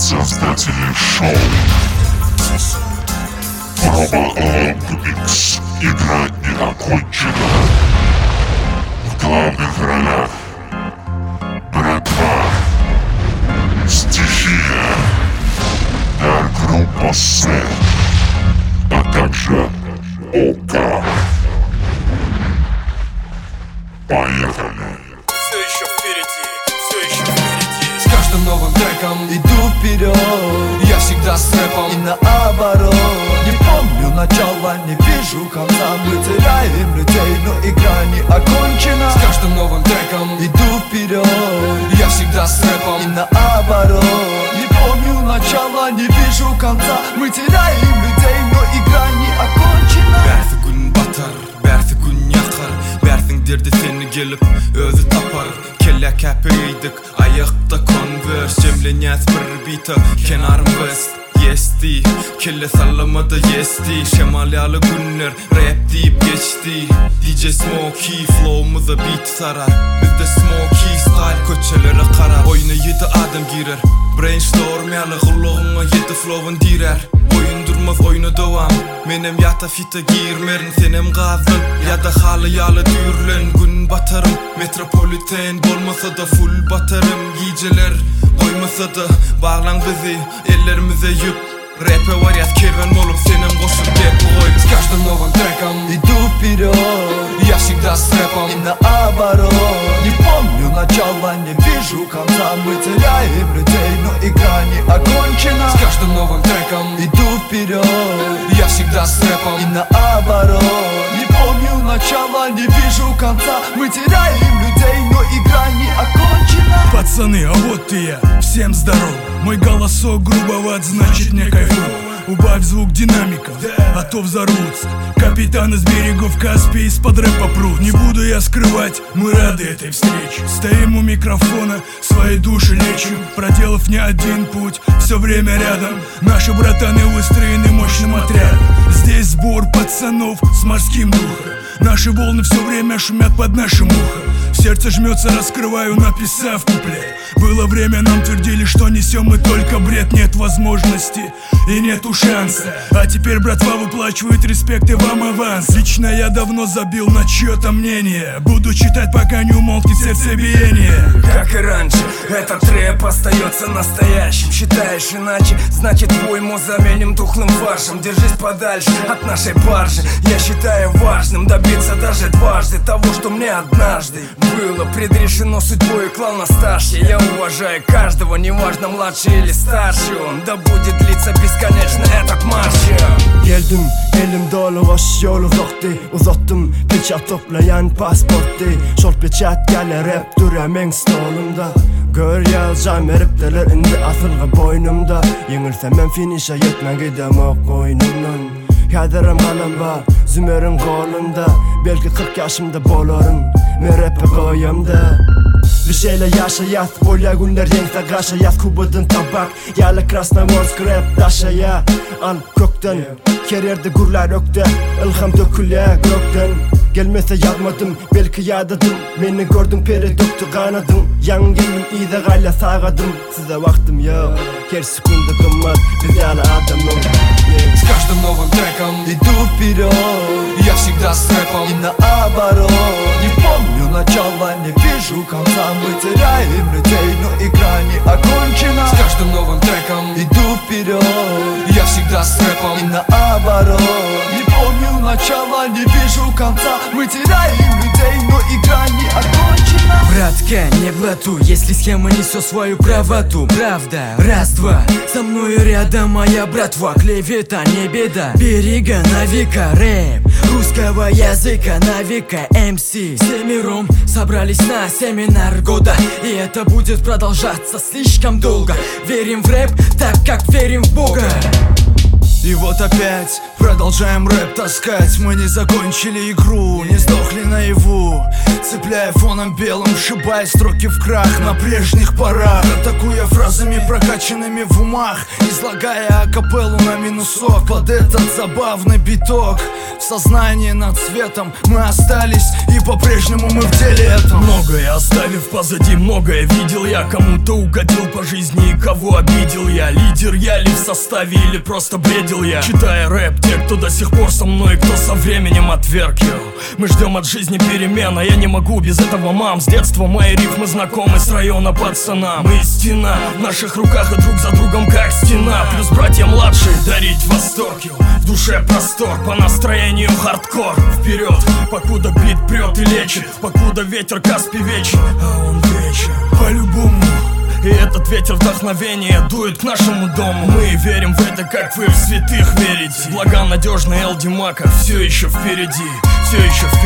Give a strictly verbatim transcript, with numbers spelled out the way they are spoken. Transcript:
создатели шоу. Проба Lamp X. Игра не окончена. В главных ролях Братва, Стихия, группа С, а также ОК. Поехали. Все еще впереди, все еще впереди. С каждым новым треком иду вперед. Я всегда с рэпом и наоборот. Не помню начала, не вижу конца. Мы теряем людей, но игра не окончена. С каждым новым треком иду вперед. Я всегда с рэпом и наоборот. Не помню начала, не вижу конца. Мы теряем людей, но игра не окончена. Bärthi gün batar, bärthi gün yakar. Bärthingdirdi seni gelip özü tapar. Kelle käpeydik, ayakta Converse. Cemlenyaz bir bita, kenarım west. Yesti, kelle sallamadı yesti. Şemaliyalı günler rap deyip geçti. D J Smokey flow'umuza beat sarar. Bizde Smokey style köçelere karar. Oyuna yedi adam girer. Brainstorm yalı kulluğuna yedi flow'un direr. Oyun durmaz oyuna devam. Menem yata fita girmerin. Senem gazdın ya da halı yalı dürlen. Gün batarım metropoliten. Olmasa da full batarım. Geceler koymasa da bağlan bizi ellerimize yük. Рэпе варят кервен olup senin koşup rap koyun. С каждым новым треком иду вперед. Я всегда с рэпом и наоборот. Не помню начала, не вижу конца. Мы теряем людей, но игра не окончена. С каждым новым треком иду вперед. Я всегда с рэпом и наоборот. Не помню начала, не вижу конца. Мы теряем людей, но игра не окончена. Пацаны, а вот и я, всем здоров. Мой голосок грубоват, значит не кайфово. Убавь звук динамика, а то взорвутся. Капитан из берегов Каспий из-под рэпа прут. Не буду я скрывать, мы рады этой встрече. Стоим у микрофона, свои души лечим. Проделав не один путь, все время рядом. Наши братаны выстроены мощным отрядом. Здесь сбор пацанов с морским духом. Наши волны все время шумят под нашим ухом. Сердце жмется, раскрываю, написав куплет. Было время, нам твердили, что несем мы только бред. Нет возможности и нету шанса. А теперь братва выплачивает респект и вам аванс. Лично я давно забил на чье-то мнение. Буду читать, пока не умолкнет сердцебиение. Как и раньше, этот рэп остается настоящим. Считаешь иначе, значит твой мозг заменим тухлым фаршем. Держись подальше от нашей баржи. Я считаю важным добиться даже дважды того, что мне однажды было предрешено судьбой клана старше. Я уважаю каждого, неважно младший или старший он. Да будет длиться бесконечно этот марш. Geldim elim dolu boş yol uzaktı. Uzattım peçat toplayan pasportu. Şol peçat gele rap durameng stolumda. Gör yazacağım herifler indi asılgı boynumda. Yengilsem ben finish'a yetmen gidem o koynumdan. Kaderim kalamba, zümerin kolunda. Belki kırk yaşımda bolarım, me rap'e koyamda. Bir şeyle yaşayat, bolya günler renkte kaşayat. Kubudun tabak, yağlı krasnomorsk rap taşaya. Al kökten, kererde gurlar ökte. İlham döküle gökten. Gelmese yazmadım, belki yadadım. Beni gördün peri döktü kanadım. Yan geldim iyide gayla sağadım. Size vaktim yok, her sekunde kımmat. Biz yalı adamım. С каждым новым треком иду вперед. Я всегда с рэпом и наоборот. Не помню начала, не вижу конца. Мы теряем людей, но игра не окончена. С каждым новым треком иду вперед. Я всегда с рэпом и наоборот. Не помню начала, не вижу конца. Мы теряем людей, но игра не окончена. Братка, не блату, если схема несет свою правоту. Правда, раз-два, со мною рядом моя братва. Клевета, не беда, берега на века. Рэп русского языка на века. эм си семером собрались на семинар года. И это будет продолжаться слишком долго. Верим в рэп, так как верим в Бога. И вот опять продолжаем рэп таскать. Мы не закончили игру, не сдохли наяву, цепляя фоном белым, сшибая строки в крах на прежних порах, атакуя фразами прокачанными в умах, излагая акапеллу на минусок под этот забавный биток. В сознании над светом мы остались, и по-прежнему мы в деле этом. Многое оставив позади, многое видел я. Кому-то угодил по жизни и кого обидел я. Лидер я ли в составе или просто бредил я? Читая рэп, те, кто до сих пор со мной, кто со временем отверг его. Мы ждем от жизни перемен, а я не могу без этого, мам. С детства мои рифмы знакомы с района пацана. Мы стена в наших руках и друг за другом как стена. Плюс братья младшие дарить восторг, йо. В душе простор, по настроению хардкор. Вперед, покуда бит прет и лечит, покуда ветер Каспий вечен, а он вечен по-любому. И этот ветер вдохновения дует к нашему дому. Мы верим в это, как вы в святых верите. Благонадежный Эл Димака все еще впереди, все еще впереди.